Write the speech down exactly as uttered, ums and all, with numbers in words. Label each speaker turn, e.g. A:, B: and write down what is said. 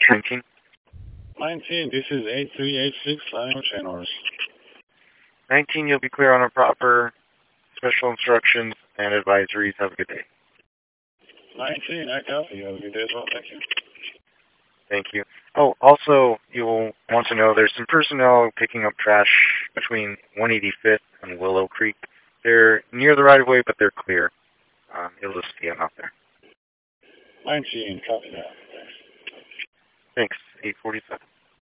A: nineteen?
B: nineteen, this is eight three eight six, flying channels.
A: nineteen, you'll be clear on our proper special instructions and advisories. Have a good day.
B: nineteen, I copy. Have a good day as well. Thank you.
A: Thank you. Oh, also, you'll want to know there's some personnel picking up trash between one eighty-fifth and Willow Creek. They're near the right-of-way, but they're clear. Um, you'll just see them out there.
B: nineteen, copy that.
A: Thanks. eight forty-seven.